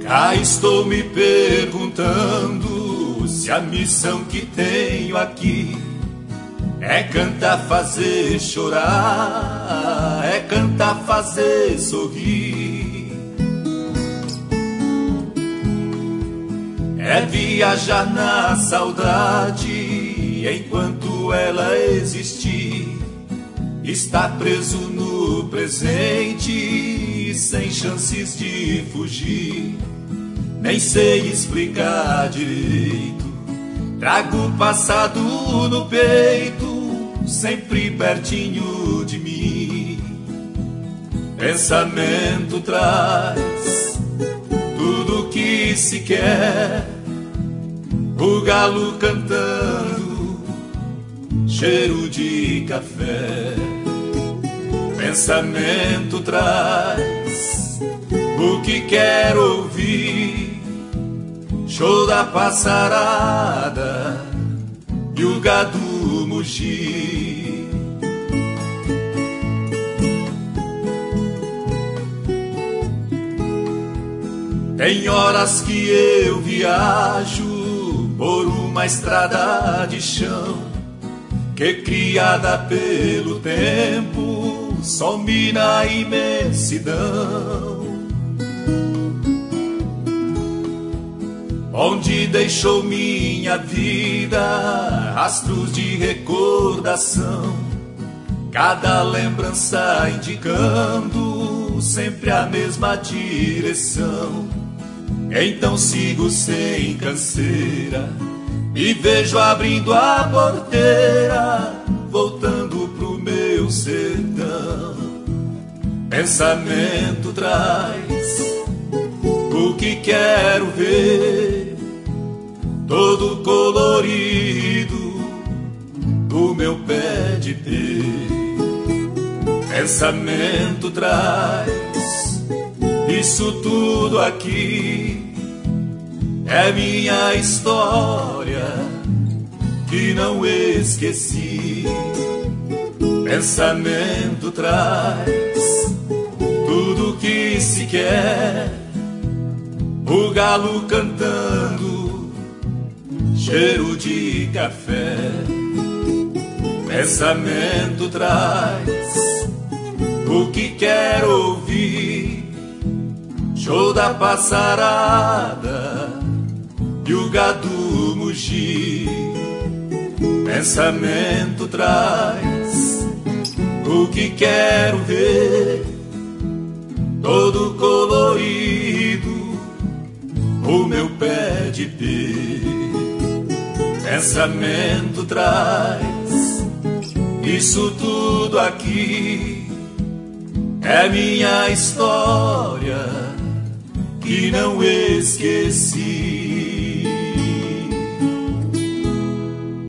Cá estou me perguntando se a missão que tenho aqui é cantar, fazer chorar, é cantar, fazer sorrir, é viajar na saudade enquanto ela existir, estar preso no presente sem chances de fugir. Nem sei explicar direito, trago o passado no peito, sempre pertinho de mim. Pensamento traz tudo que se quer, o galo cantando, cheiro de café. Pensamento traz o que quero ouvir, show da passarada e o gado mugir. Tem horas que eu viajo por uma estrada de chão que, criada pelo tempo, some na imensidão, onde deixou minha vida rastros de recordação, cada lembrança indicando sempre a mesma direção. Então sigo sem canseira, me vejo abrindo a porteira, voltando pro meu sertão. Pensamento traz o que quero ver, todo colorido do meu pé de pé. Pensamento traz isso tudo aqui, é minha história que não esqueci. Pensamento traz tudo que se quer, o galo cantando, cheiro de café. Pensamento traz o que quero ouvir, show da passarada e o gado mugir. Pensamento traz o que quero ver, todo colorido o meu pé de pé. Pensamento traz isso tudo aqui, é minha história que não esqueci.